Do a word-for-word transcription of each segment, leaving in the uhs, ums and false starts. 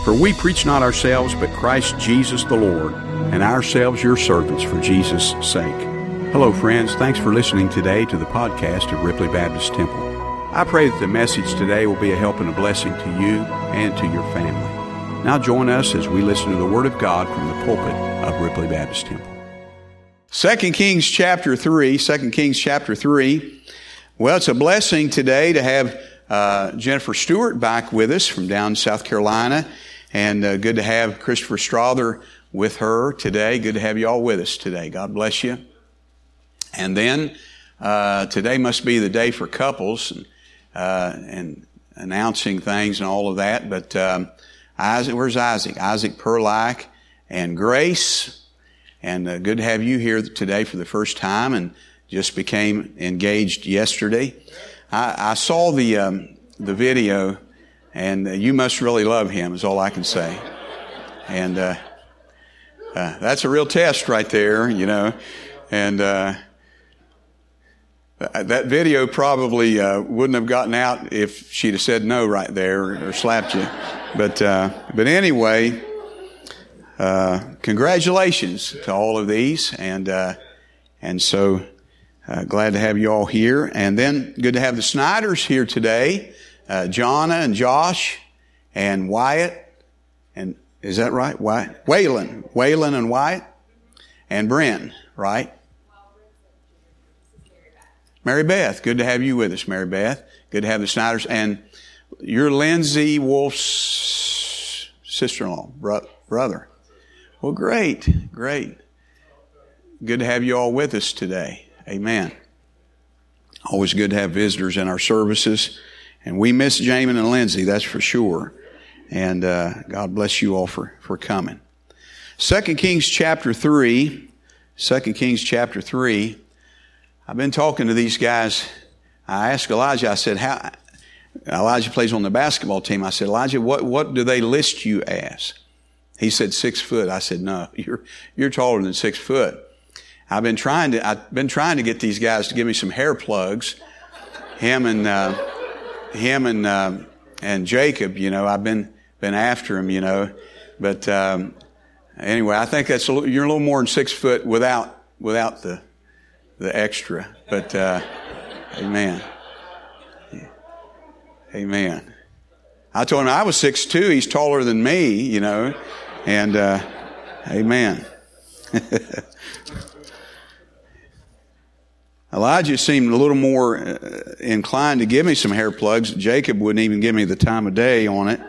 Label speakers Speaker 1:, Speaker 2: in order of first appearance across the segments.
Speaker 1: For we preach not ourselves, but Christ Jesus the Lord, and ourselves your servants for Jesus' sake. Hello, friends. Thanks for listening today to the podcast of Ripley Baptist Temple. I pray that the message today will be a help and a blessing to you and to your family. Now join us as we listen to the Word of God from the pulpit of Ripley Baptist Temple. Second Kings chapter three, Second Kings chapter three. Well, it's a blessing today to have uh, Jennifer Stewart back with us from down in South Carolina. And uh, good to have Christopher Strother with her today. Good to have you all with us today. God bless you. And then uh, today must be the day for couples and, uh, and announcing things and all of that. But um, Isaac, where's Isaac? Isaac Perlike and Grace. And uh, good to have you here today for the first time and just became engaged yesterday. I, I saw the um, the video. And uh, you must really love him, is all I can say. And uh, uh, that's a real test right there, you know. And uh, that video probably uh, wouldn't have gotten out if she'd have said no right there or, or slapped you. But uh, but anyway, uh, congratulations to all of these, and uh, and so uh, glad to have you all here. And then good to have the Snyders here today. Uh, Jonna and Josh and Wyatt, and is that right? Wyatt? Waylon, Waylon and Wyatt, and Brent, right? Mary Beth, good to have you with us, Mary Beth. Good to have the Snyders, and you're Lindsay Wolf's sister-in-law, bro- brother. Well, great, great. Good to have you all with us today. Amen. Always good to have visitors in our services. And we miss Jamin and Lindsay, that's for sure. And uh, God bless you all for, for coming. Second Kings chapter three. Second Kings chapter three. I've been talking to these guys. I asked Elijah, I said, how, Elijah plays on the basketball team. I said, Elijah, what, what do they list you as? He said, six foot. I said, no, you're, you're taller than six foot. I've been trying to, I've been trying to get these guys to give me some hair plugs. Him and, uh, Him and uh, and Jacob, you know, I've been been after him, you know, but um, anyway, I think that's a little, you're a little more than six foot without without the the extra. But uh, amen, yeah. Amen. I told him I was six two. He's taller than me, you know, and uh, amen. Elijah seemed a little more uh, inclined to give me some hair plugs. Jacob wouldn't even give me the time of day on it.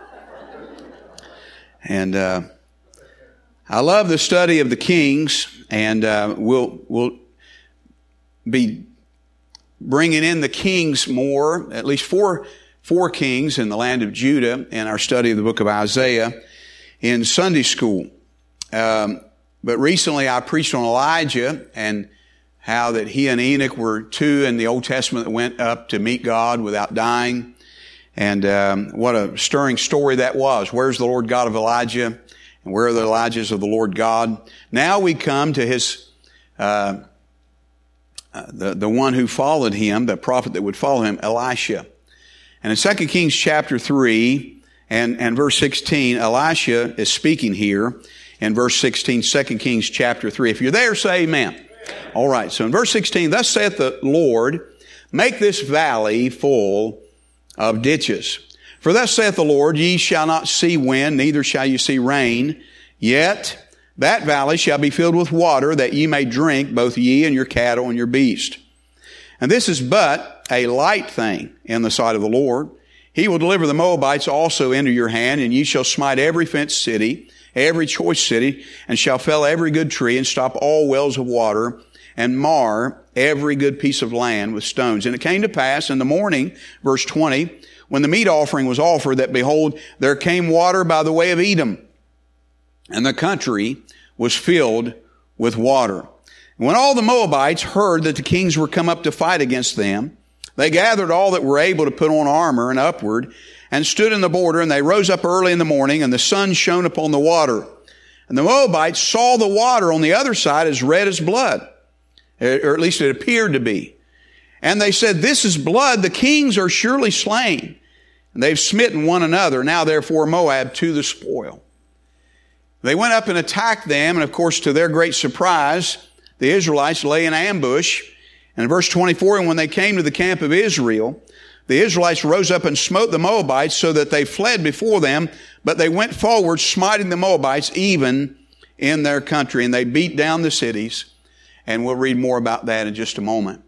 Speaker 1: And uh, I love the study of the Kings, and uh, we'll we'll be bringing in the Kings more, at least four four kings in the land of Judah in our study of the book of Isaiah in Sunday school. Um, but recently I preached on Elijah and how that he and Enoch were two in the Old Testament that went up to meet God without dying. And um, what a stirring story that was. Where's the Lord God of Elijah? And where are the Elijahs of the Lord God? Now we come to his, uh, uh, the, the one who followed him, the prophet that would follow him, Elisha. And in Second Kings chapter three and, and verse sixteen, Elisha is speaking here in verse sixteen, Second Kings chapter three. If you're there, say amen. All right, so in verse sixteen, thus saith the Lord, make this valley full of ditches. For thus saith the Lord, ye shall not see wind, neither shall you see rain, yet that valley shall be filled with water, that ye may drink, both ye and your cattle and your beast. And this is but a light thing in the sight of the Lord. He will deliver the Moabites also into your hand, and ye shall smite every fenced city, every choice city, and shall fell every good tree, and stop all wells of water, and mar every good piece of land with stones. And it came to pass in the morning, verse twenty, when the meat offering was offered, that behold, there came water by the way of Edom, and the country was filled with water. And when all the Moabites heard that the kings were come up to fight against them, they gathered all that were able to put on armor and upward, and stood in the border, and they rose up early in the morning, and the sun shone upon the water. And the Moabites saw the water on the other side as red as blood, or at least it appeared to be. And they said, this is blood, the kings are surely slain. And they've smitten one another. Now therefore Moab to the spoil. They went up and attacked them, and of course to their great surprise, the Israelites lay in ambush. And in verse twenty-four, and when they came to the camp of Israel, the Israelites rose up and smote the Moabites so that they fled before them, but they went forward, smiting the Moabites even in their country. And they beat down the cities. And we'll read more about that in just a moment.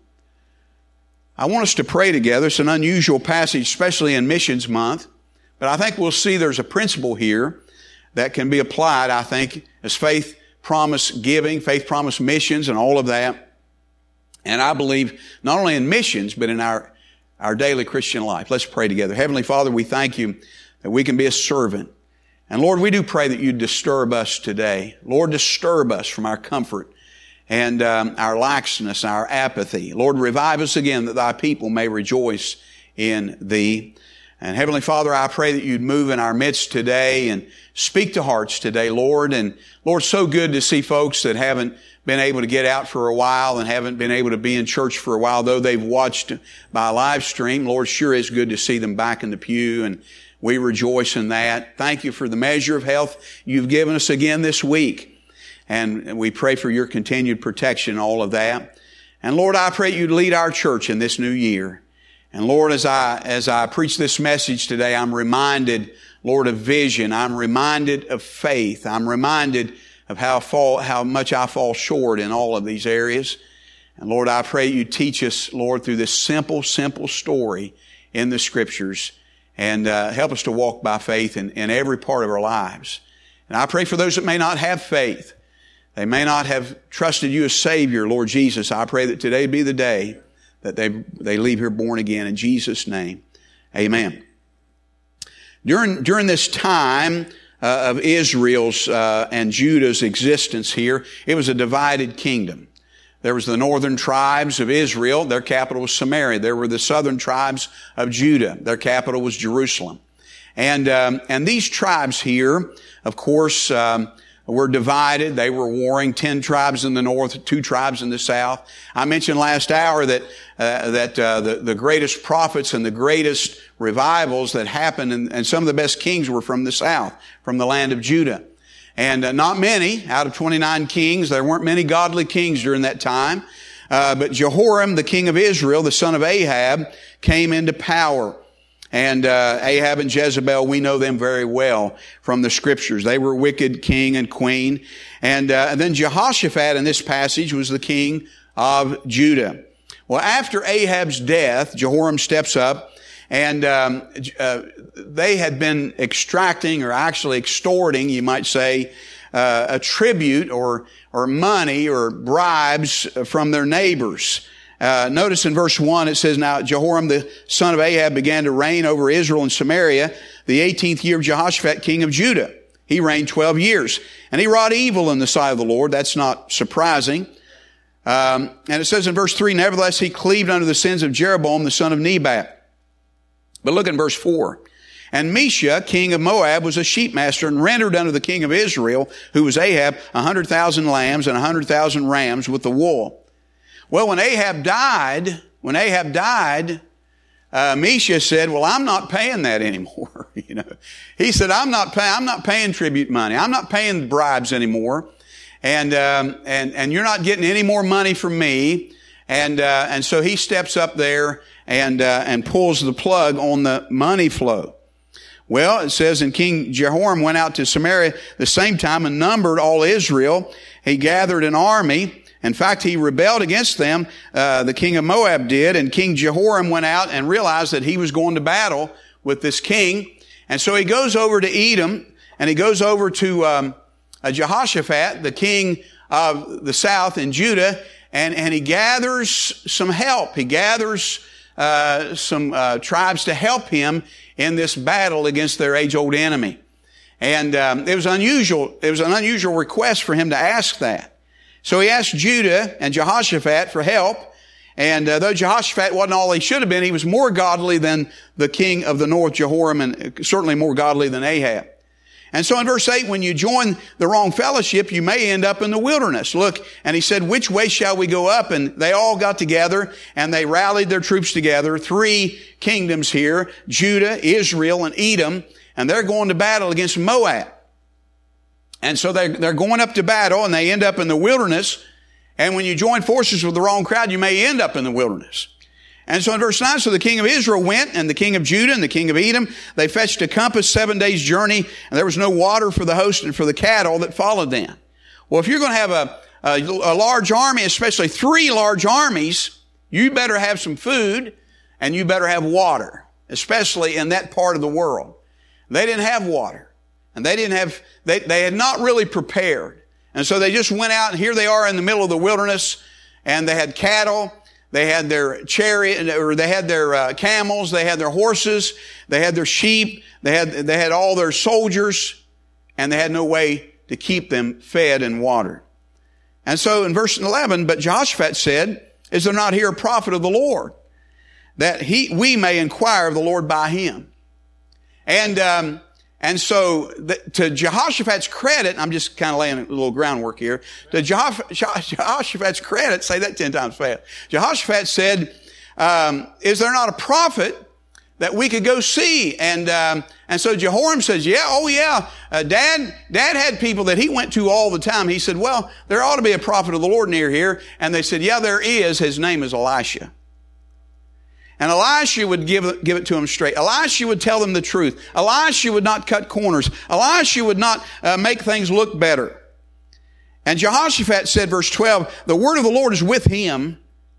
Speaker 1: I want us to pray together. It's an unusual passage, especially in Missions Month. But I think we'll see there's a principle here that can be applied, I think, as faith promise giving, faith promise missions, and all of that. And I believe not only in missions, but in our our daily Christian life. Let's pray together. Heavenly Father, we thank you that we can be a servant. And Lord, we do pray that you disturb us today. Lord, disturb us from our comfort and um, our laxness, our apathy. Lord, revive us again that thy people may rejoice in thee. And Heavenly Father, I pray that you'd move in our midst today and speak to hearts today, Lord. And Lord, so good to see folks that haven't been able to get out for a while and haven't been able to be in church for a while, though they've watched by live stream. Lord, sure is good to see them back in the pew, and we rejoice in that. Thank you for the measure of health you've given us again this week. And we pray for your continued protection, all of that. And Lord, I pray you'd lead our church in this new year. And Lord, as I, as I preach this message today, I'm reminded, Lord, of vision. I'm reminded of faith. I'm reminded of how fall, how much I fall short in all of these areas. And Lord, I pray you teach us, Lord, through this simple, simple story in the Scriptures, and uh, help us to walk by faith in, in every part of our lives. And I pray for those that may not have faith. They may not have trusted you as Savior, Lord Jesus. I pray that today be the day that they, they leave here born again. In Jesus' name, amen. During, during this time uh, of Israel's uh, and Judah's existence here, it was a divided kingdom. There was the northern tribes of Israel. Their capital was Samaria. There were the southern tribes of Judah. Their capital was Jerusalem. And, um, and these tribes here, of course, um, were divided. They were warring. Ten tribes in the north, two tribes in the south. I mentioned last hour that uh, that uh, the, the greatest prophets and the greatest revivals that happened, and, and some of the best kings were from the south, from the land of Judah. And uh, not many, out of twenty-nine kings, there weren't many godly kings during that time. Uh, but Jehoram, the king of Israel, the son of Ahab, came into power. And uh, Ahab and Jezebel, we know them very well from the Scriptures. They were a wicked king and queen. And, uh, and then Jehoshaphat in this passage was the king of Judah. Well, after Ahab's death, Jehoram steps up, and um, uh, they had been extracting, or actually extorting, you might say, uh, a tribute or or money or bribes from their neighbors. Uh, notice in verse one it says, "Now Jehoram the son of Ahab began to reign over Israel and Samaria the eighteenth year of Jehoshaphat king of Judah. He reigned twelve years. And he wrought evil in the sight of the Lord." That's not surprising. Um, and it says in verse three, "Nevertheless he cleaved unto the sins of Jeroboam the son of Nebat." But look in verse four. "And Mesha, king of Moab, was a sheepmaster, and rendered unto the king of Israel, who was Ahab, a hundred thousand lambs and a hundred thousand rams with the wool." Well, when Ahab died, when Ahab died, uh, Mesha said, "Well, I'm not paying that anymore." you know, he said, "I'm not paying. I'm not paying tribute money. I'm not paying bribes anymore, and um, and and you're not getting any more money from me." And uh, and so he steps up there and uh, and pulls the plug on the money flow. Well, it says, "And King Jehoram went out to Samaria the same time and numbered all Israel. He gathered an army. In fact, he rebelled against them, uh, the king of Moab did, and King Jehoram went out and realized that he was going to battle with this king. And so he goes over to Edom, and he goes over to um, uh, Jehoshaphat, the king of the south in Judah, and, and he gathers some help. He gathers uh, some uh, tribes to help him in this battle against their age-old enemy. And um, it was unusual. It was an unusual request for him to ask that. So he asked Judah and Jehoshaphat for help. And uh, though Jehoshaphat wasn't all he should have been, he was more godly than the king of the north, Jehoram, and certainly more godly than Ahab. And so in verse eight, when you join the wrong fellowship, you may end up in the wilderness. Look, and he said, which way shall we go up? And they all got together and they rallied their troops together. Three kingdoms here, Judah, Israel, and Edom. And they're going to battle against Moab. And so they're, they're going up to battle and they end up in the wilderness. And when you join forces with the wrong crowd, you may end up in the wilderness. And so in verse nine, so the king of Israel went, and the king of Judah and the king of Edom, they fetched a compass seven days' journey, and there was no water for the host and for the cattle that followed them. Well, if you're going to have a, a, a large army, especially three large armies, you better have some food, and you better have water, especially in that part of the world. They didn't have water, and they didn't have, they, they had not really prepared. And so they just went out, and here they are in the middle of the wilderness, and they had cattle. They had their chariot, or they had their uh, camels, they had their horses, they had their sheep, they had, they had all their soldiers, and they had no way to keep them fed and watered. And so in verse eleven, but Jehoshaphat said, is there not here a prophet of the Lord, that he, we may inquire of the Lord by him? And, um, And so, the, to Jehoshaphat's credit, I'm just kind of laying a little groundwork here. To Jehoshaphat's credit, say that ten times fast. Jehoshaphat said, um, is there not a prophet that we could go see? And, um, and so Jehoram says, yeah, oh yeah, uh, dad, dad had people that he went to all the time. He said, well, there ought to be a prophet of the Lord near here. And they said, yeah, there is. His name is Elisha. And Elisha would give, give it to them straight. Elisha would tell them the truth. Elisha would not cut corners. Elisha would not uh, make things look better. And Jehoshaphat said, verse twelve, the word of the Lord is with him.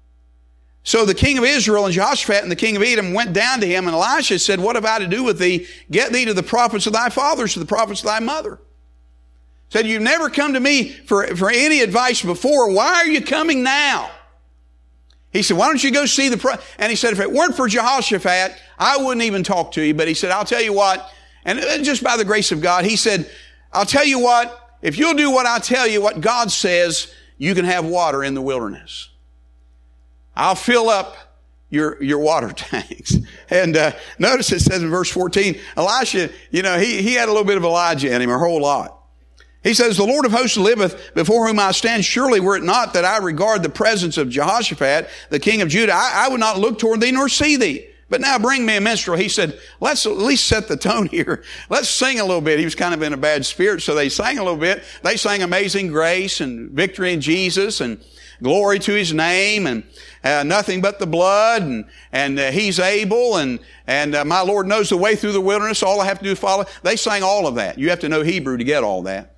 Speaker 1: So the king of Israel and Jehoshaphat and the king of Edom went down to him, and Elisha said, what have I to do with thee? Get thee to the prophets of thy fathers, to the prophets of thy mother. Said, you've never come to me for, for any advice before. Why are you coming now? He said, why don't you go see the pro-? And he said, if it weren't for Jehoshaphat, I wouldn't even talk to you. But he said, I'll tell you what, and just by the grace of God, he said, I'll tell you what, if you'll do what I tell you, what God says, you can have water in the wilderness. I'll fill up your, your water tanks. And, uh, notice it says in verse fourteen, Elisha, you know, he, he had a little bit of Elijah in him, a whole lot. He says, the Lord of hosts liveth, before whom I stand. Surely were it not that I regard the presence of Jehoshaphat, the king of Judah, I, I would not look toward thee nor see thee. But now bring me a minstrel. He said, let's at least set the tone here. Let's sing a little bit. He was kind of in a bad spirit, so they sang a little bit. They sang Amazing Grace and Victory in Jesus and Glory to his name and uh, Nothing but the blood and, and uh, he's able and, and uh, my Lord knows the way through the wilderness. All I have to do is follow. They sang all of that. You have to know Hebrew to get all that.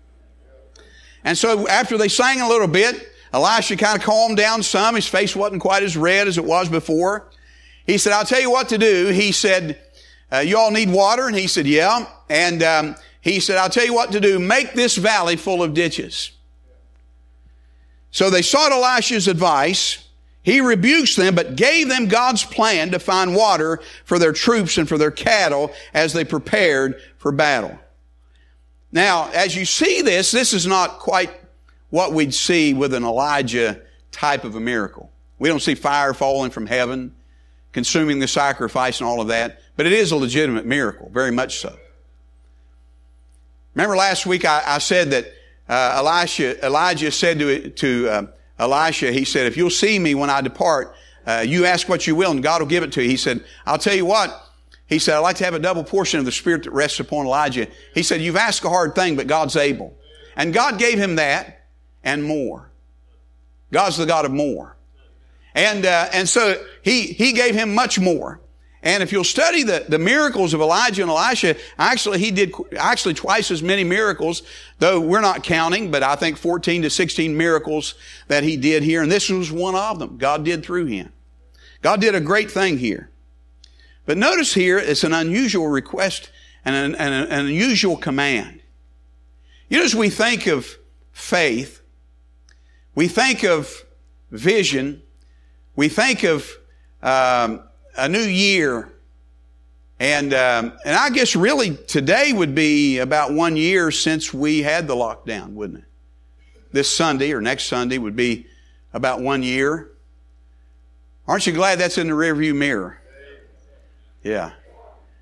Speaker 1: And so after they sang a little bit, Elisha kind of calmed down some. His face wasn't quite as red as it was before. He said, I'll tell you what to do. He said, uh, you all need water? And he said, yeah. And um, he said, I'll tell you what to do. Make this valley full of ditches. So they sought Elisha's advice. He rebukes them, but gave them God's plan to find water for their troops and for their cattle as they prepared for battle. Now, as you see this, this is not quite what we'd see with an Elijah type of a miracle. We don't see fire falling from heaven, consuming the sacrifice and all of that, but it is a legitimate miracle, very much so. Remember last week I, I said that uh, Elisha, Elijah said to, to uh, Elisha, he said, if you'll see me when I depart, uh, you ask what you will and God will give it to you. He said, I'll tell you what. He said, I'd like to have a double portion of the Spirit that rests upon Elijah. He said, you've asked a hard thing, but God's able. And God gave him that and more. God's the God of more. And, uh, and so he, he gave him much more. And if you'll study the, the miracles of Elijah and Elisha, actually he did actually twice as many miracles, though we're not counting, but I think fourteen to sixteen miracles that he did here. And this was one of them. God did through him. God did a great thing here. But notice here, it's an unusual request and an, an, an unusual command. You know, as we think of faith, we think of vision, we think of um, a new year, and um, and I guess really today would be about one year since we had the lockdown, wouldn't it? This Sunday or next Sunday would be about one year. Aren't you glad that's in the rearview mirror? Yeah.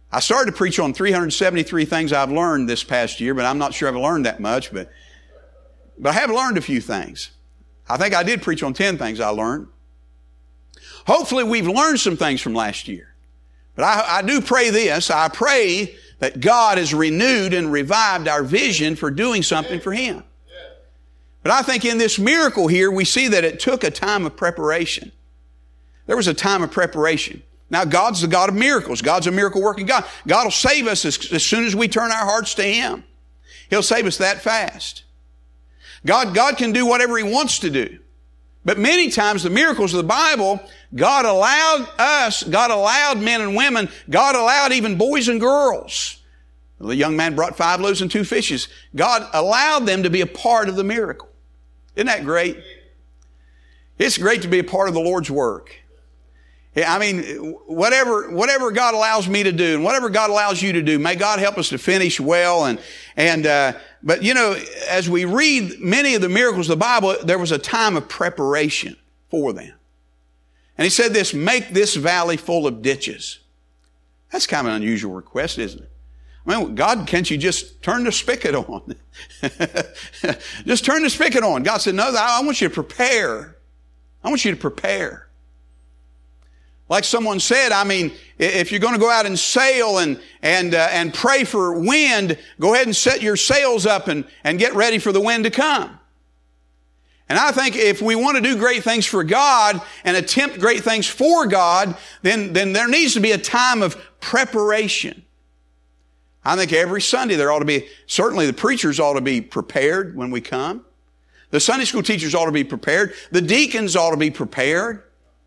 Speaker 1: I started to preach on three hundred seventy-three things I've learned this past year, but I'm not sure I've learned that much, but, but I have learned a few things. I think I did preach on ten things I learned. Hopefully we've learned some things from last year. But I, I do pray this. I pray that God has renewed and revived our vision for doing something for Him. But I think in this miracle here, we see that it took a time of preparation. There was a time of preparation. Now, God's the God of miracles. God's a miracle working God. God will save us as, as soon as we turn our hearts to Him. He'll save us that fast. God, God can do whatever He wants to do. But many times the miracles of the Bible, God allowed us, God allowed men and women, God allowed even boys and girls. The young man brought five loaves and two fishes. God allowed them to be a part of the miracle. Isn't that great? It's great to be a part of the Lord's work. I mean, whatever, whatever God allows me to do and whatever God allows you to do, may God help us to finish well. And, and, uh, but you know, as we read many of the miracles of the Bible, there was a time of preparation for them. And He said this, make this valley full of ditches. That's kind of an unusual request, isn't it? I mean, God, can't you just turn the spigot on? Just turn the spigot on. God said, no, I want you to prepare. I want you to prepare. Like someone said, I mean, if you're going to go out and sail and and uh, and pray for wind, go ahead and set your sails up and, and get ready for the wind to come. And I think if we want to do great things for God and attempt great things for God, then, then there needs to be a time of preparation. I think every Sunday there ought to be, certainly the preachers ought to be prepared when we come. The Sunday school teachers ought to be prepared. The deacons ought to be prepared.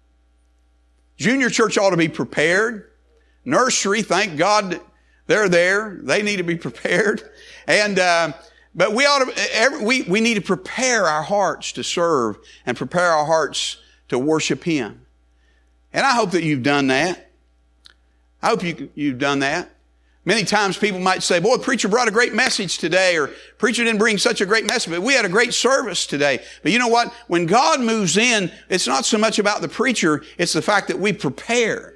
Speaker 1: Junior church ought to be prepared. Nursery, thank God they're there. They need to be prepared. And, uh, but we ought to, every, we, we need to prepare our hearts to serve and prepare our hearts to worship Him. And I hope that you've done that. I hope you, you've done that. Many times people might say, boy, preacher brought a great message today, or preacher didn't bring such a great message, but we had a great service today. But you know what? When God moves in, it's not so much about the preacher, it's the fact that we prepared.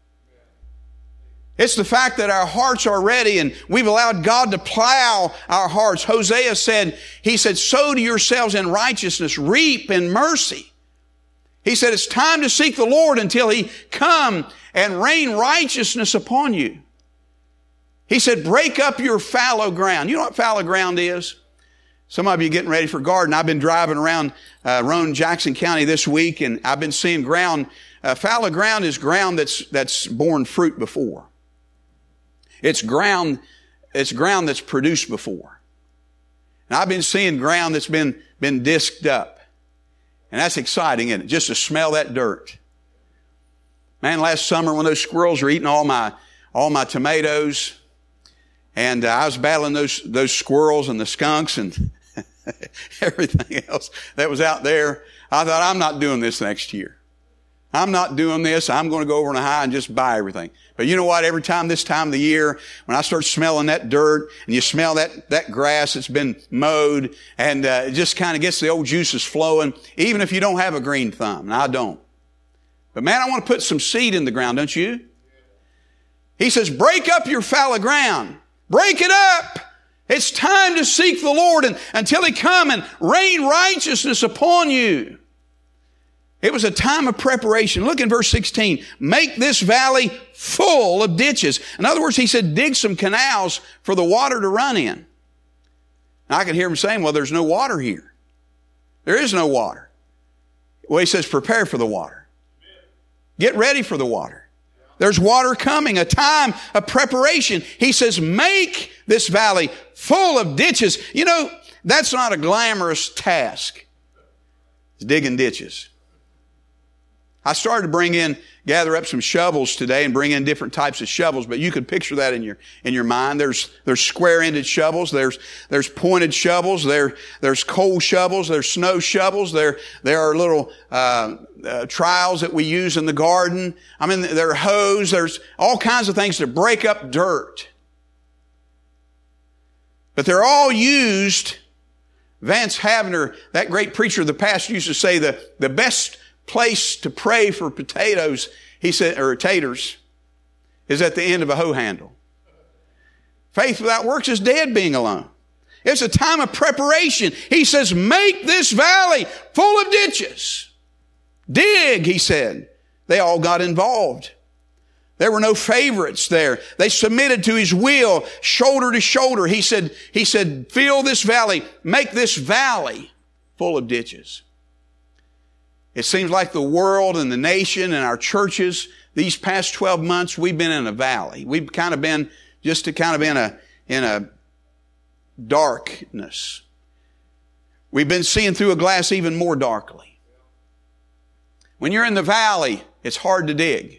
Speaker 1: It's the fact that our hearts are ready and we've allowed God to plow our hearts. Hosea said, he said, sow to yourselves in righteousness, reap in mercy. He said, it's time to seek the Lord until He come and rain righteousness upon you. He said, break up your fallow ground. You know what fallow ground is? Some of you getting ready for garden. I've been driving around uh, Roane, Jackson County this week, and I've been seeing ground. Uh, fallow ground is ground that's that's borne fruit before. It's ground, it's ground that's produced before. And I've been seeing ground that's been been disked up, and that's exciting, isn't it? Just to smell that dirt. Man, last summer when those squirrels were eating all my all my tomatoes. And uh, I was battling those those squirrels and the skunks and everything else that was out there. I thought, I'm not doing this next year. I'm not doing this. I'm going to go over on a high and just buy everything. But you know what? Every time this time of the year, when I start smelling that dirt and you smell that, that grass that's been mowed and uh, it just kind of gets the old juices flowing, even if you don't have a green thumb. And I don't. But man, I want to put some seed in the ground, don't you? He says, break up your fallow ground. Break it up. It's time to seek the Lord and, until He come and rain righteousness upon you. It was a time of preparation. Look in verse sixteen. Make this valley full of ditches. In other words, He said, dig some canals for the water to run in. Now, I can hear Him saying, well, there's no water here. There is no water. Well, He says, prepare for the water. Get ready for the water. There's water coming, a time of preparation. He says, make this valley full of ditches. You know, that's not a glamorous task. It's digging ditches. I started to bring in, gather up some shovels today and bring in different types of shovels, but you could picture that in your, in your mind. There's, there's square-ended shovels. There's, there's pointed shovels. There, there's coal shovels. There's snow shovels. There, there are little, uh, uh, trials that we use in the garden. I mean, there are hoes. There's all kinds of things to break up dirt. But they're all used. Vance Havner, that great preacher of the past, used to say the, the best place to pray for potatoes, he said, or taters, is at the end of a hoe handle. Faith without works is dead being alone. It's a time of preparation. He says, make this valley full of ditches. Dig, he said. They all got involved. There were no favorites there. They submitted to his will, shoulder to shoulder. He said, he said, fill this valley, make this valley full of ditches. It seems like the world and the nation and our churches, these past twelve months, we've been in a valley. We've kind of been just to kind of in a, in a darkness. We've been seeing through a glass even more darkly. When you're in the valley, it's hard to dig.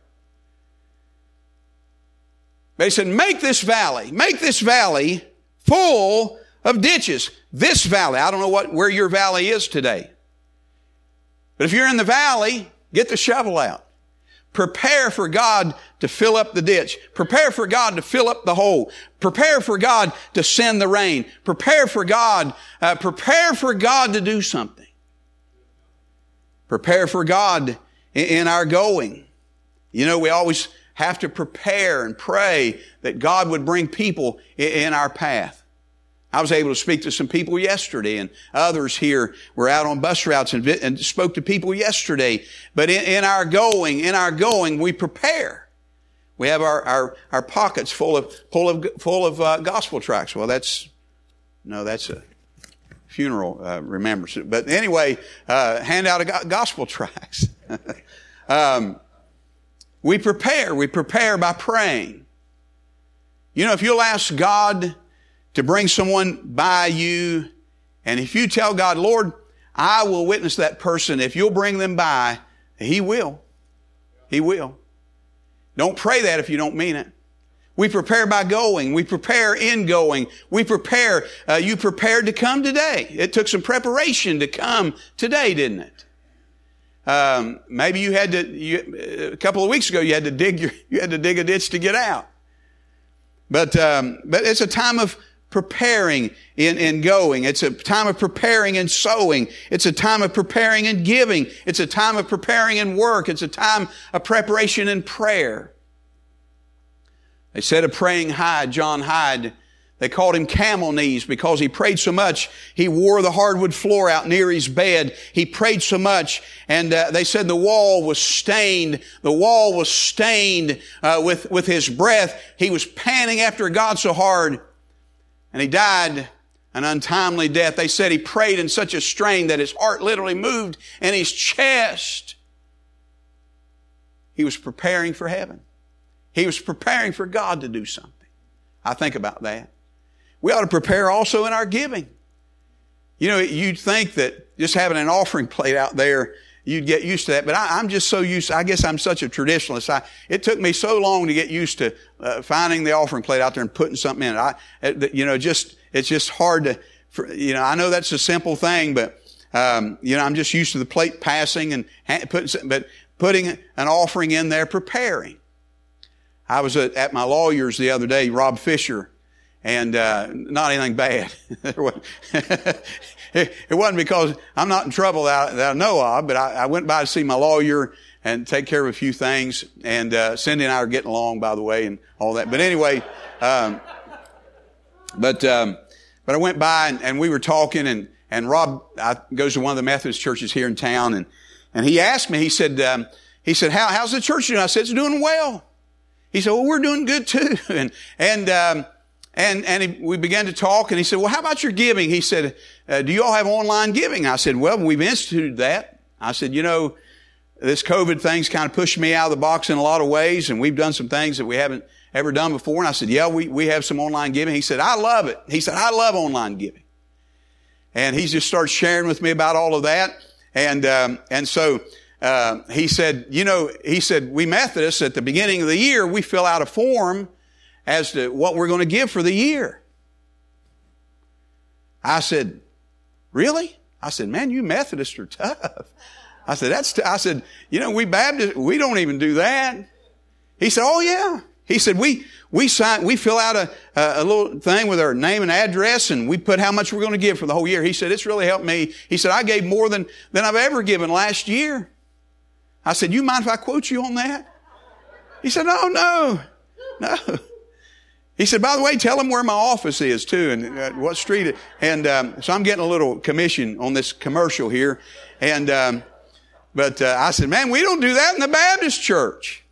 Speaker 1: But he said, make this valley, make this valley full of ditches. This valley, I don't know what, where your valley is today. But if you're in the valley, get the shovel out. Prepare for God to fill up the ditch. Prepare for God to fill up the hole. Prepare for God to send the rain. Prepare for God, uh, prepare for God to do something. Prepare for God in, in our going. You know, we always have to prepare and pray that God would bring people in our path. I was able to speak to some people yesterday, and others here were out on bus routes and, and spoke to people yesterday. But in, in our going, in our going, we prepare. We have our, our, our pockets full of, full of, full of uh, gospel tracts. Well, that's, no, that's a funeral uh, remembrance. But anyway, uh, hand out a gospel tracts. um, We prepare. We prepare by praying. You know, if you'll ask God to bring someone by you, and if you tell God, Lord, I will witness that person, if you'll bring them by, He will. He will. Don't pray that if you don't mean it. We prepare by going. We prepare in going. We prepare. Uh, you prepared to come today. It took some preparation to come today, didn't it? Um, maybe you had to, you, a couple of weeks ago, you had to dig your, you had to dig a ditch to get out. But, um, but it's a time of preparing in, in going. It's a time of preparing in sowing. It's a time of preparing in giving. It's a time of preparing in work. It's a time of preparation in prayer. They said of praying Hyde, John Hyde, they called him camel knees because he prayed so much. He wore the hardwood floor out near his bed. He prayed so much, and uh, they said the wall was stained. The wall was stained uh, with with his breath. He was panting after God so hard, and he died an untimely death. They said he prayed in such a strain that his heart literally moved in his chest. He was preparing for heaven. He was preparing for God to do something. I think about that. We ought to prepare also in our giving. You know, you'd think that just having an offering plate out there, you'd get used to that. But I, I'm just so used, I guess I'm such a traditionalist. I, it took me so long to get used to uh, finding the offering plate out there and putting something in it. I, it, you know, just, it's just hard to, for, you know, I know that's a simple thing, but, um, you know, I'm just used to the plate passing and ha- putting, but putting an offering in there, preparing. I was at, at my lawyer's the other day, Rob Fisher, and uh not anything bad. it wasn't because I'm not in trouble that I, that I know of, but I, I went by to see my lawyer and take care of a few things. And uh Cindy and I are getting along, by the way, and all that. But anyway, um but um but I went by and, and we were talking, and and Rob I, goes to one of the Methodist churches here in town, and and he asked me. He said um he said how how's the church doing? I said it's doing well. He said, well, we're doing good too. And, and, um, and, and he, we began to talk, and he said, well, how about your giving? He said, uh, do you all have online giving? I said, well, we've instituted that. I said, you know, this COVID thing's kind of pushed me out of the box in a lot of ways, and we've done some things that we haven't ever done before. And I said, yeah, we, we have some online giving. He said, I love it. He said, I love online giving. And he just started sharing with me about all of that. And, um, and so, Uh, he said, you know, he said, we Methodists at the beginning of the year, we fill out a form as to what we're going to give for the year. I said, really? I said, man, you Methodists are tough. I said, that's, t-. I said, you know, we Baptists, we don't even do that. He said, oh yeah. He said, we, we sign, we fill out a, a little thing with our name and address, and we put how much we're going to give for the whole year. He said, it's really helped me. He said, I gave more than, than I've ever given last year. I said, you mind if I quote you on that? He said, no, no, no. He said, by the way, tell them where my office is too and uh, what street it. And um, so I'm getting a little commission on this commercial here. And um, but uh, I said, man, we don't do that in the Baptist church.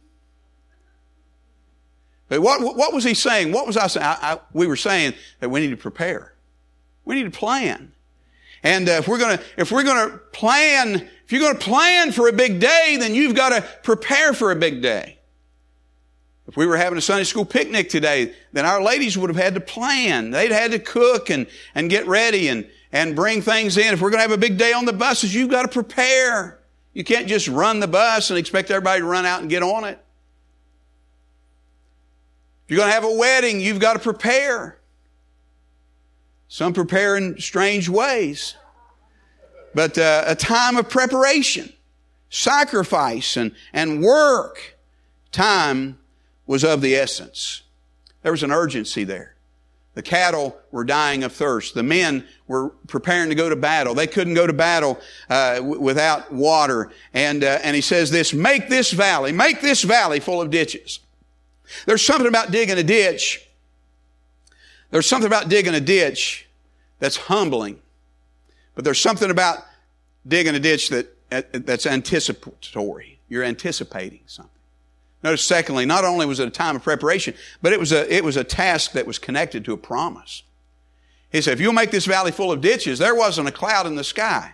Speaker 1: But what what was he saying? What was I saying? I, I, we were saying that we need to prepare. We need to plan. And uh, if we're going to if we're going to plan, if you're going to plan for a big day, then you've got to prepare for a big day. If we were having a Sunday school picnic today, then our ladies would have had to plan. They'd had to cook and and get ready and and bring things in. If we're going to have a big day on the buses, you've got to prepare. You can't just run the bus and expect everybody to run out and get on it. If you're going to have a wedding, you've got to prepare. Some prepare in strange ways. But uh, a time of preparation, sacrifice, and, and work, time was of the essence. There was an urgency there. The cattle were dying of thirst. The men were preparing to go to battle. They couldn't go to battle uh, w- without water. And uh, and he says this, make this valley, make this valley full of ditches. There's something about digging a ditch. There's something about digging a ditch that's humbling. But there's something about digging a ditch that uh, that's anticipatory. You're anticipating something. Notice, secondly, not only was it a time of preparation, but it was a, it was a task that was connected to a promise. He said, if you'll make this valley full of ditches, there wasn't a cloud in the sky.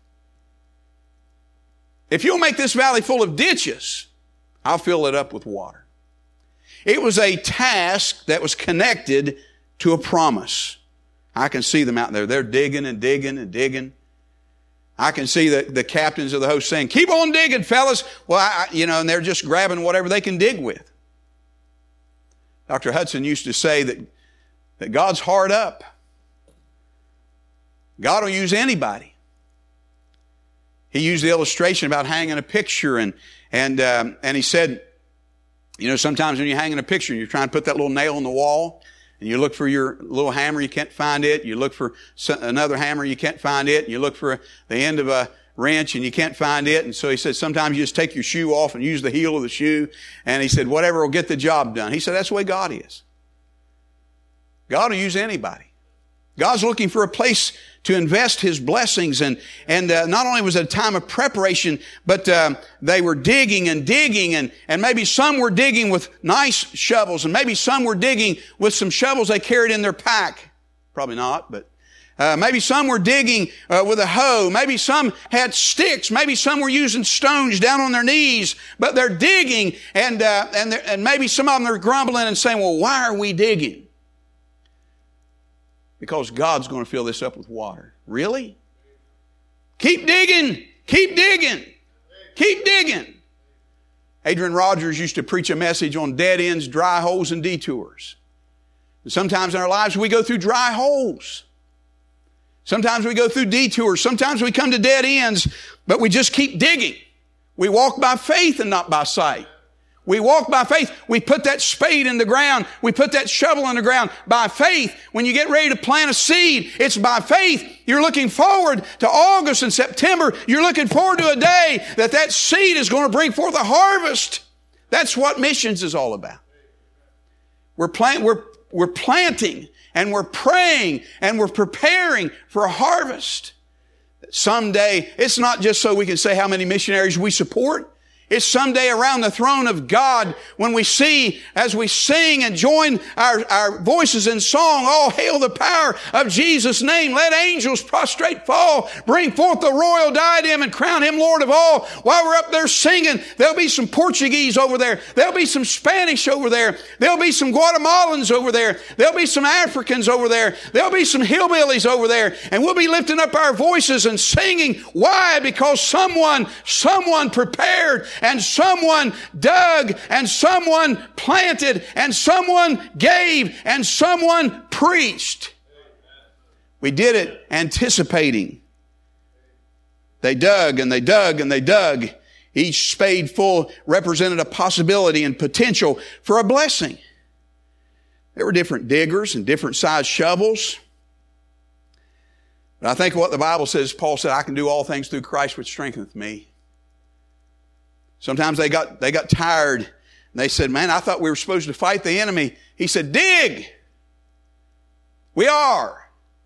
Speaker 1: If you'll make this valley full of ditches, I'll fill it up with water. It was a task that was connected to a promise. I can see them out there. They're digging and digging and digging. I can see the, the captains of the host saying, keep on digging, fellas. Well, I, you know, and they're just grabbing whatever they can dig with. Doctor Hudson used to say that, that God's hard up. God will use anybody. He used the illustration about hanging a picture, and and um, and he said, you know, sometimes when you're hanging a picture and you're trying to put that little nail in the wall, and you look for your little hammer, you can't find it. You look for another hammer, you can't find it. You look for the end of a wrench and you can't find it. And so he said, sometimes you just take your shoe off and use the heel of the shoe. And he said, whatever will get the job done. He said, that's the way God is. God will use anybody. God's looking for a place to invest His blessings. And, and uh, not only was it a time of preparation, but uh, they were digging and digging. And, and maybe some were digging with nice shovels. And maybe some were digging with some shovels they carried in their pack. Probably not, but uh, maybe some were digging uh, with a hoe. Maybe some had sticks. Maybe some were using stones down on their knees. But they're digging. And, uh, and, and maybe some of them are grumbling and saying, well, why are we digging? Because God's going to fill this up with water. Really? Keep digging. Keep digging. Keep digging. Adrian Rogers used to preach a message on dead ends, dry holes, and detours. And sometimes in our lives we go through dry holes. Sometimes we go through detours. Sometimes we come to dead ends, but we just keep digging. We walk by faith and not by sight. We walk by faith. We put that spade in the ground. We put that shovel in the ground by faith. When you get ready to plant a seed, it's by faith. You're looking forward to August and September. You're looking forward to a day that that seed is going to bring forth a harvest. That's what missions is all about. We're plant, we're, we're planting and we're praying and we're preparing for a harvest. Someday, it's not just so we can say how many missionaries we support. It's someday around the throne of God when we see, as we sing and join our, our voices in song, all hail the power of Jesus' name. Let angels prostrate fall. Bring forth the royal diadem and crown Him Lord of all. While we're up there singing, there'll be some Portuguese over there. There'll be some Spanish over there. There'll be some Guatemalans over there. There'll be some Africans over there. There'll be some hillbillies over there. And we'll be lifting up our voices and singing. Why? Because someone, someone prepared and someone dug, and someone planted, and someone gave, and someone preached. We did it anticipating. They dug and they dug and they dug. Each spade full represented a possibility and potential for a blessing. There were different diggers and different sized shovels. But I think what the Bible says, Paul said, I can do all things through Christ which strengtheneth me. Sometimes they got, they got tired And they said, man, I thought we were supposed to fight the enemy. He said, dig. We are.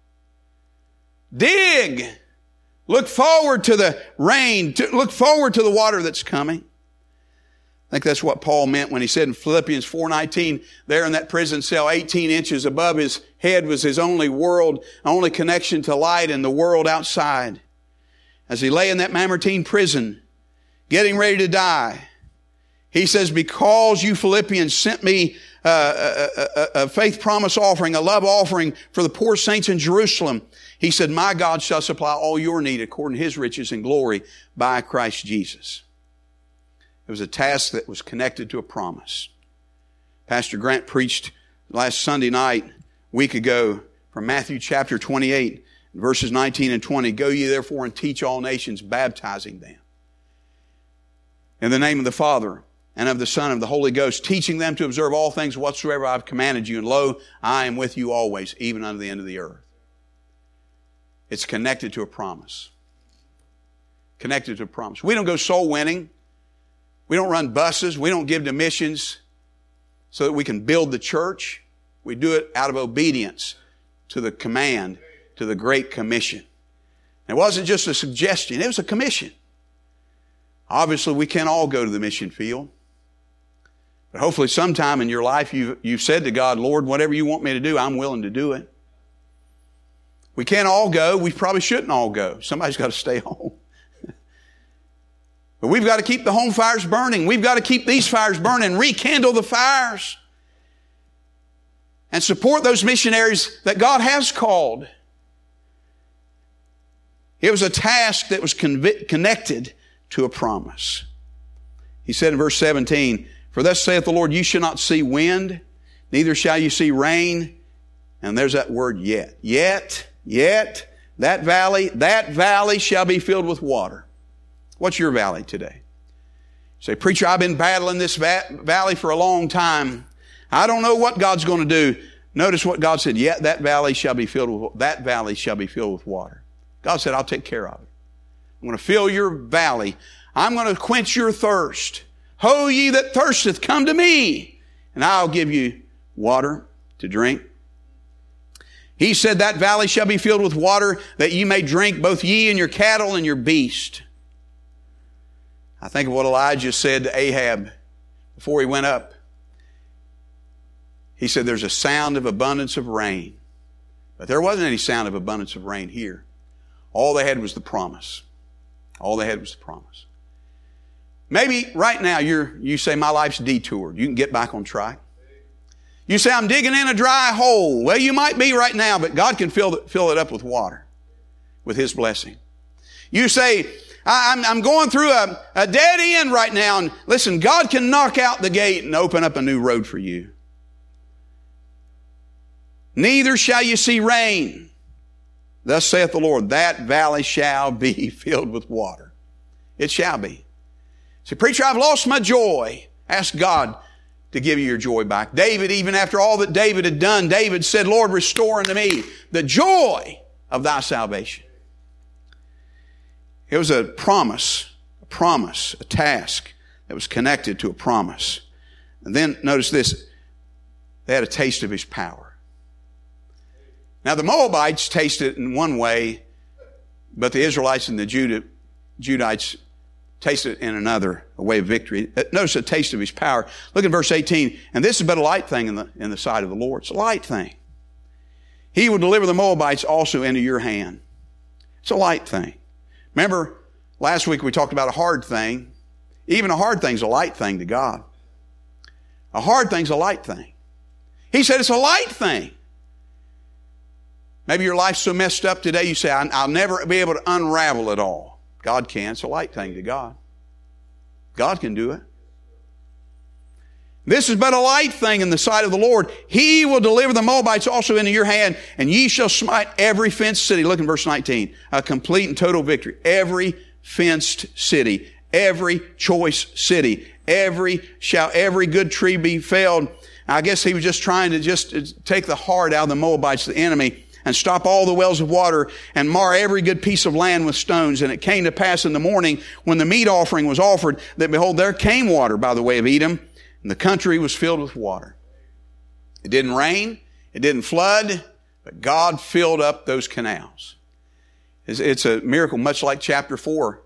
Speaker 1: Dig. Look forward to the rain. To, look forward to the water that's coming. I think that's what Paul meant when he said in Philippians four nineteen, there in that prison cell, eighteen inches above his head was his only world, only connection to light and the world outside. As he lay in that Mamertine prison, getting ready to die, he says, because you Philippians sent me uh, a, a, a faith promise offering, a love offering for the poor saints in Jerusalem, he said, my God shall supply all your need according to His riches and glory by Christ Jesus. It was a task that was connected to a promise. Pastor Grant preached last Sunday night, a week ago, from Matthew chapter twenty-eight, verses nineteen and twenty. Go ye therefore and teach all nations, baptizing them in the name of the Father and of the Son and of the Holy Ghost, teaching them to observe all things whatsoever I have commanded you. And lo, I am with you always, even unto the end of the earth. It's connected to a promise. Connected to a promise. We don't go soul winning. We don't run buses. We don't give to missions so that we can build the church. We do it out of obedience to the command, to the Great Commission. And it wasn't just a suggestion. It was a commission. Obviously, we can't all go to the mission field. But hopefully sometime in your life you've, you've said to God, Lord, whatever you want me to do, I'm willing to do it. We can't all go. We probably shouldn't all go. Somebody's got to stay home. But we've got to keep the home fires burning. We've got to keep these fires burning, rekindle the fires, and support those missionaries that God has called. It was a task that was conv- connected to a promise. He said in verse seventeen, for thus saith the Lord, you shall not see wind, neither shall you see rain. And there's that word yet. Yet, yet, that valley, that valley shall be filled with water. What's your valley today? You say, preacher, I've been battling this va- valley for a long time. I don't know what God's going to do. Notice what God said, yet that valley shall be filled with, that valley shall be filled with water. God said, I'll take care of it. I'm going to fill your valley. I'm going to quench your thirst. Ho, ye that thirsteth, come to me, and I'll give you water to drink. He said, that valley shall be filled with water, that ye may drink, both ye and your cattle and your beast. I think of what Elijah said to Ahab before he went up. He said, there's a sound of abundance of rain. But there wasn't any sound of abundance of rain here. All they had was the promise. All they had was the promise. Maybe right now you're, you say, my life's detoured. You can get back on track. You say, I'm digging in a dry hole. Well, you might be right now, but God can fill, the, fill it up with water, with His blessing. You say, I'm, I'm going through a, a dead end right now. And listen, God can knock out the gate and open up a new road for you. Neither shall you see rain. Thus saith the Lord, that valley shall be filled with water. It shall be. Say, preacher, I've lost my joy. Ask God to give you your joy back. David, even after all that David had done, David said, Lord, restore unto me the joy of thy salvation. It was a promise, a promise, a task that was connected to a promise. And then notice this, they had a taste of His power. Now the Moabites tasted it in one way, but the Israelites and the Judah, Judites tasted it in another, a way of victory. Notice a taste of His power. Look at verse eighteen. And this is but a light thing in the, in the sight of the Lord. It's a light thing. He will deliver the Moabites also into your hand. It's a light thing. Remember, last week we talked about a hard thing. Even a hard thing's a light thing to God. A hard thing's a light thing. He said it's a light thing. Maybe your life's so messed up today, you say, I'll never be able to unravel it all. God can. It's a light thing to God. God can do it. This is but a light thing in the sight of the Lord. He will deliver the Moabites also into your hand, and ye shall smite every fenced city. Look in verse nineteen. A complete and total victory. Every fenced city. Every choice city. Every, shall every good tree be felled. I guess he was just trying to just take the heart out of the Moabites, the enemy, and stop all the wells of water and mar every good piece of land with stones. And it came to pass in the morning when the meat offering was offered that behold, there came water by the way of Edom. And the country was filled with water. It didn't rain. It didn't flood. But God filled up those canals. It's, it's a miracle, much like chapter four.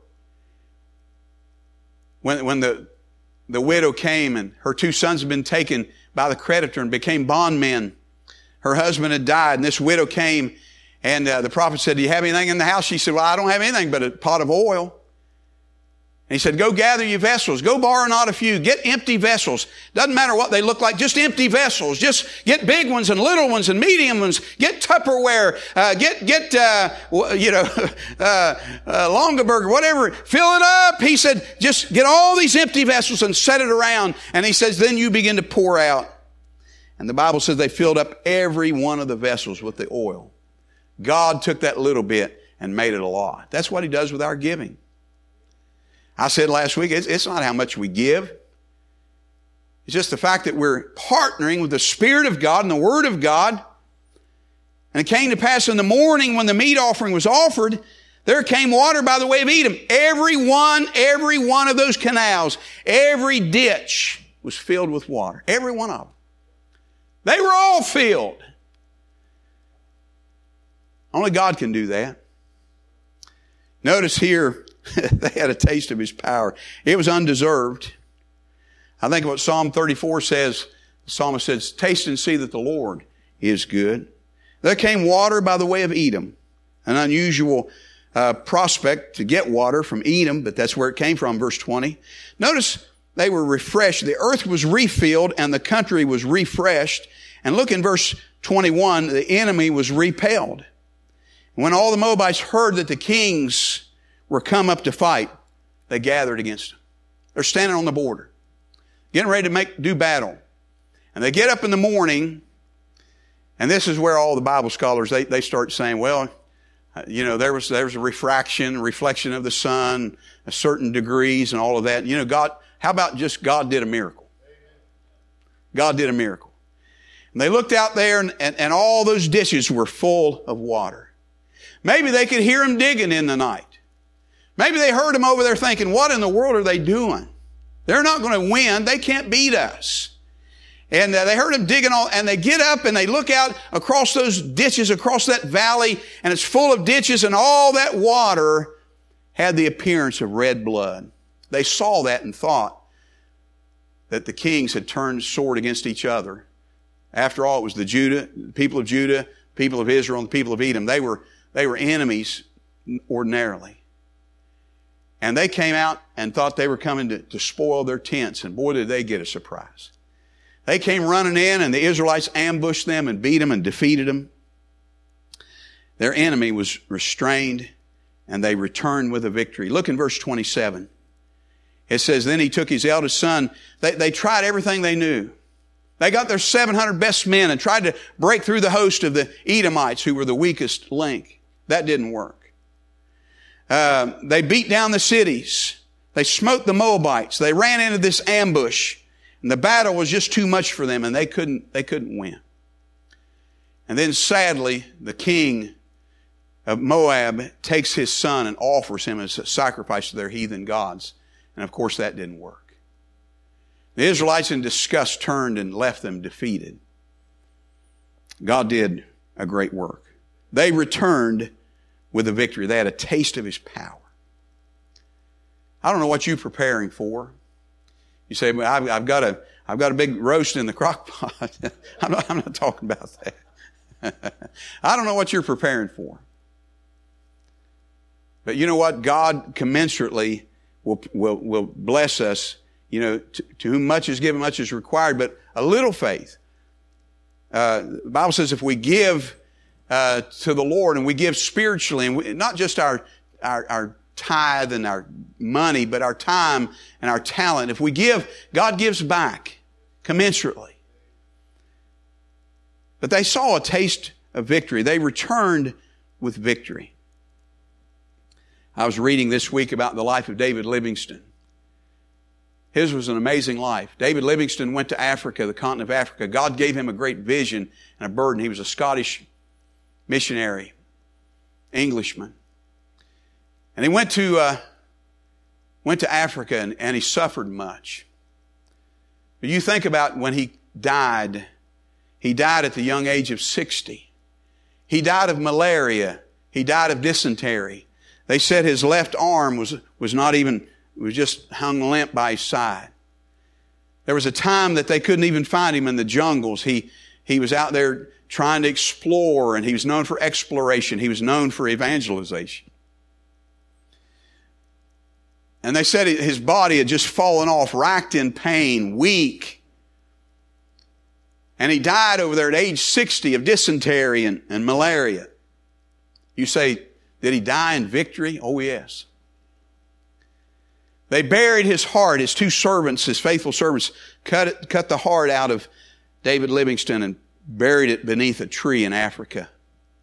Speaker 1: When, when the, the widow came and her two sons had been taken by the creditor and became bondmen. Her husband had died, and this widow came, and uh, the prophet said, do you have anything in the house? She said, well, I don't have anything but a pot of oil. And he said, go gather your vessels. Go borrow not a few. Get empty vessels. Doesn't matter what they look like, just empty vessels. Just get big ones and little ones and medium ones. Get Tupperware. Uh, get, get, uh, you know, uh, uh, Longaberger, whatever. Fill it up. He said, just get all these empty vessels and set it around. And he says, then you begin to pour out. And the Bible says they filled up every one of the vessels with the oil. God took that little bit and made it a lot. That's what He does with our giving. I said last week, it's, it's not how much we give. It's just the fact that we're partnering with the Spirit of God and the Word of God. And it came to pass in the morning when the meat offering was offered, there came water by the way of Edom. Every one, every one of those canals, every ditch was filled with water. Every one of them. They were all filled. Only God can do that. Notice here, they had a taste of His power. It was undeserved. I think what Psalm thirty-four says, the psalmist says, taste and see that the Lord is good. There came water by the way of Edom. An unusual uh, prospect to get water from Edom, but that's where it came from, verse twenty. Notice they were refreshed. The earth was refilled and the country was refreshed. And look in verse twenty-one, the enemy was repelled. When all the Moabites heard that the kings were come up to fight, they gathered against them. They're standing on the border, getting ready to make do battle. And they get up in the morning, and this is where all the Bible scholars, they, they start saying, well, you know, there was, there was a refraction, reflection of the sun, a certain degrees and all of that. You know, God, how about just God did a miracle? God did a miracle. And they looked out there, and, and, and all those ditches were full of water. Maybe they could hear them digging in the night. Maybe they heard them over there thinking, what in the world are they doing? They're not going to win. They can't beat us. And uh, they heard them digging all, and they get up and they look out across those ditches, across that valley, and it's full of ditches, and all that water had the appearance of red blood. They saw that and thought that the kings had turned sword against each other. After all, it was the Judah, the people of Judah, people of Israel, and the people of Edom. They were, they were enemies ordinarily. And they came out and thought they were coming to, to spoil their tents. And boy, did they get a surprise. They came running in, and the Israelites ambushed them and beat them and defeated them. Their enemy was restrained, and they returned with a victory. Look in verse twenty-seven. It says, then he took his eldest son. They, they tried everything they knew. They got their seven hundred best men and tried to break through the host of the Edomites, who were the weakest link. That didn't work. Uh, they beat down the cities. They smote the Moabites. They ran into this ambush, and the battle was just too much for them, and they couldn't, they couldn't win. And then sadly, the king of Moab takes his son and offers him as a sacrifice to their heathen gods. And of course, that didn't work. The Israelites in disgust turned and left them defeated. God did a great work. They returned with a victory. They had a taste of His power. I don't know what you're preparing for. You say, well, I've, I've got a, I've got a big roast in the crock pot. I'm not, I'm not talking about that. I don't know what you're preparing for. But you know what? God commensurately will, will, will bless us. You know, to, to whom much is given, much is required, but a little faith. Uh, the Bible says if we give uh, to the Lord and we give spiritually, and we, not just our, our, our tithe and our money, but our time and our talent, if we give, God gives back commensurately. But they saw a taste of victory. They returned with victory. I was reading this week about the life of David Livingstone. His was an amazing life. David Livingstone went to Africa, the continent of Africa. God gave him a great vision and a burden. He was a Scottish missionary, Englishman. And he went to, uh, went to Africa and, and he suffered much. You think about when he died. He died at the young age of sixty. He died of malaria. He died of dysentery. They said his left arm was, was not even, was just hung limp by his side. There was a time that they couldn't even find him in the jungles. He, he was out there trying to explore, and he was known for exploration. He was known for evangelization. And they said his body had just fallen off, racked in pain, weak. And he died over there at age sixty of dysentery and, and malaria. You say, did he die in victory? Oh, yes. They buried his heart. His two servants, his faithful servants, cut it, cut the heart out of David Livingstone and buried it beneath a tree in Africa.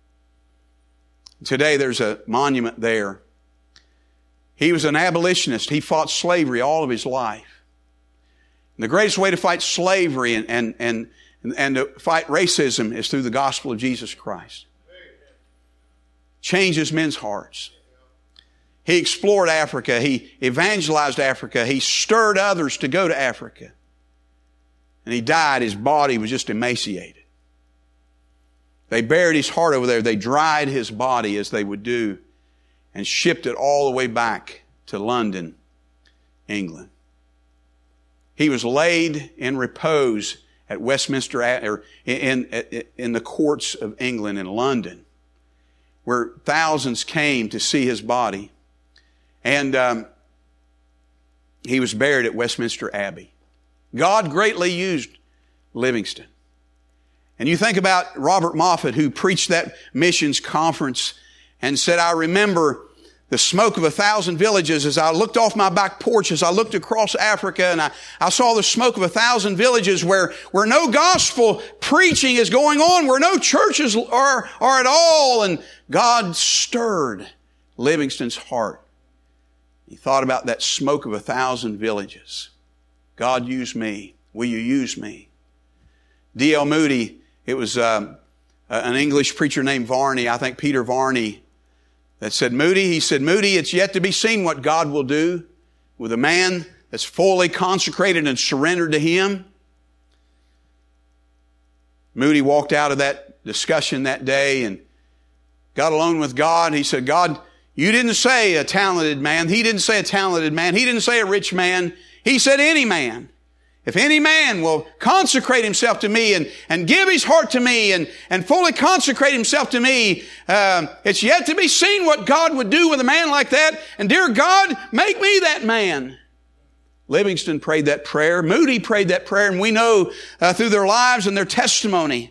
Speaker 1: Today there's a monument there. He was an abolitionist. He fought slavery all of his life. And the greatest way to fight slavery and, and, and, and to fight racism is through the gospel of Jesus Christ. Changes men's hearts. He explored Africa. He evangelized Africa. He stirred others to go to Africa. And he died. His body was just emaciated. They buried his heart over there. They dried his body as they would do and shipped it all the way back to London, England. He was laid in repose at Westminster, or in, in, in the courts of England in London, where thousands came to see his body. And um, he was buried at Westminster Abbey. God greatly used Livingstone. And you think about Robert Moffat, who preached that missions conference and said, I remember the smoke of a thousand villages as I looked off my back porch, as I looked across Africa, and I, I saw the smoke of a thousand villages where, where no gospel preaching is going on, where no churches are, are at all. And God stirred Livingstone's heart. He thought about that smoke of a thousand villages. God, use me. Will you use me? D L Moody, it was um, an English preacher named Varney, I think Peter Varney, that said, Moody, he said, Moody, it's yet to be seen what God will do with a man that's fully consecrated and surrendered to Him. Moody walked out of that discussion that day and got alone with God. He said, God, you didn't say a talented man. He didn't say a talented man. He didn't say a rich man. He said any man. If any man will consecrate himself to me and, and give his heart to me and, and fully consecrate himself to me, uh, it's yet to be seen what God would do with a man like that. And dear God, make me that man. Livingstone prayed that prayer. Moody prayed that prayer. And we know uh, through their lives and their testimony,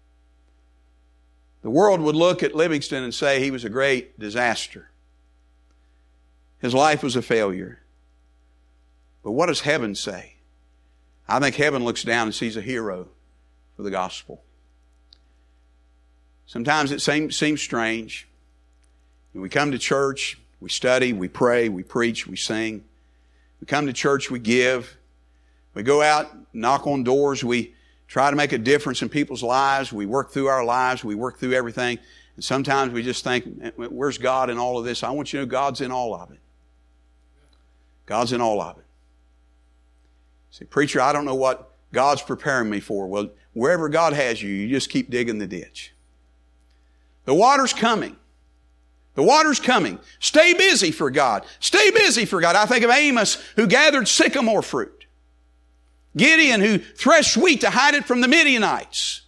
Speaker 1: the world would look at Livingstone and say he was a great disaster. His life was a failure. But what does heaven say? I think heaven looks down and sees a hero for the gospel. Sometimes it seems, seems strange. When we come to church, we study, we pray, we preach, we sing. We come to church, we give. We go out, knock on doors, we try to make a difference in people's lives. We work through our lives, we work through everything. And sometimes we just think, where's God in all of this? I want you to know God's in all of it. God's in all of it. Say, preacher, I don't know what God's preparing me for. Well, wherever God has you, you just keep digging the ditch. The water's coming. The water's coming. Stay busy for God. Stay busy for God. I think of Amos, who gathered sycamore fruit. Gideon, who threshed wheat to hide it from the Midianites.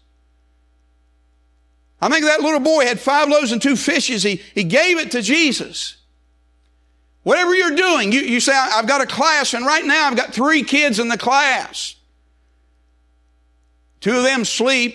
Speaker 1: I think that little boy had five loaves and two fishes. He, he gave it to Jesus. Whatever you're doing, you, you say, I've got a class, and right now I've got three kids in the class. Two of them sleep.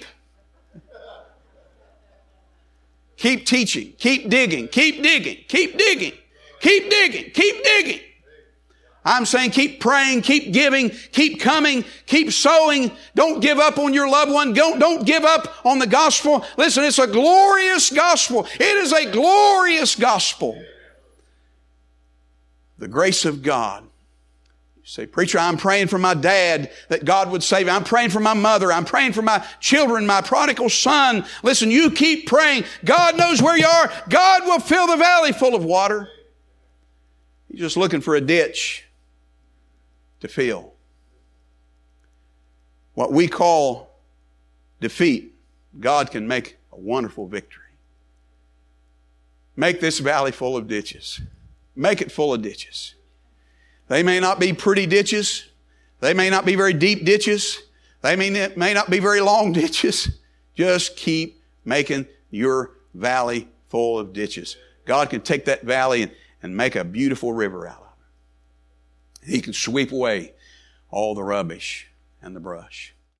Speaker 1: Keep teaching. Keep digging. Keep digging. Keep digging. Keep digging. Keep digging. I'm saying keep praying, keep giving, keep coming, keep sowing. Don't give up on your loved one. Don't, don't give up on the gospel. Listen, it's a glorious gospel. It is a glorious gospel. The grace of God. You say, preacher, I'm praying for my dad that God would save him. I'm praying for my mother. I'm praying for my children, my prodigal son. Listen, you keep praying. God knows where you are. God will fill the valley full of water. He's just looking for a ditch to fill. what we call defeat, God can make a wonderful victory. Make this valley full of ditches. Make it full of ditches. They may not be pretty ditches. They may not be very deep ditches. They may, may not be very long ditches. Just keep making your valley full of ditches. God can take that valley and, and make a beautiful river out of it. He can sweep away all the rubbish and the brush.